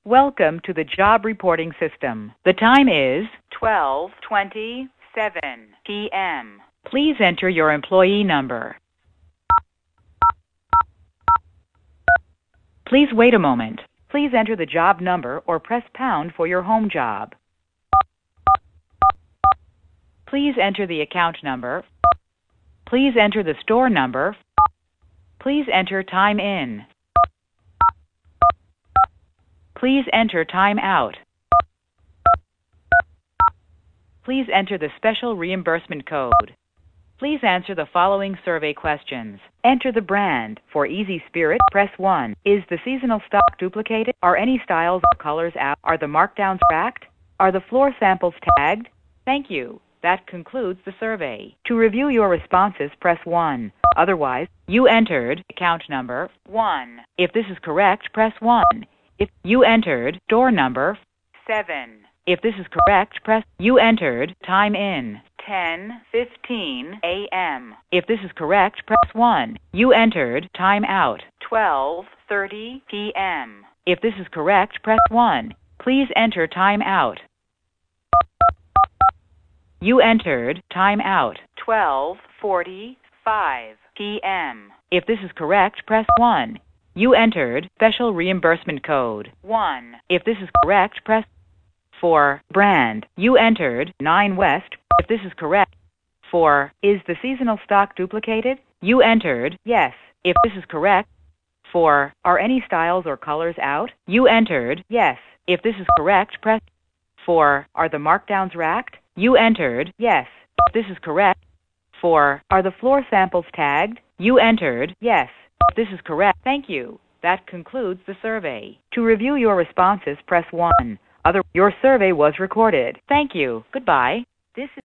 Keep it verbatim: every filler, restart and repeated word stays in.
Welcome to the job reporting system. The time is twelve twenty-seven p m Please enter your employee number. Please wait a moment. Please enter the job number or press pound for your home job. Please enter the account number. Please enter the store number. Please enter time in. Please enter time out. Please enter the special reimbursement code. Please answer the following survey questions. Enter the brand. For Easy Spirit, press one. Is the seasonal stock duplicated? Are any styles or colors out? Are the markdowns tracked? Are the floor samples tagged? Thank you. That concludes the survey. To review your responses, press one. Otherwise, you entered account number one. If this is correct, press one. If you entered door number seven. If this is correct, press you entered time in ten fifteen a m If this is correct, press one. You entered time out twelve thirty p m If this is correct, press one. Please enter time out. You entered time out twelve forty-five p m If this is correct, press one. You entered special reimbursement code one. If this is correct, press for brand. You entered nine West. If this is correct, for is the seasonal stock duplicated? You entered yes. If this is correct, for are any styles or colors out? You entered yes. If this is correct, press for are the markdowns racked? You entered yes. If this is correct, for are the floor samples tagged? You entered yes. If this is correct, thank you. That concludes the survey. To review your responses, press one. Other, your survey was recorded. Thank you. Goodbye. This is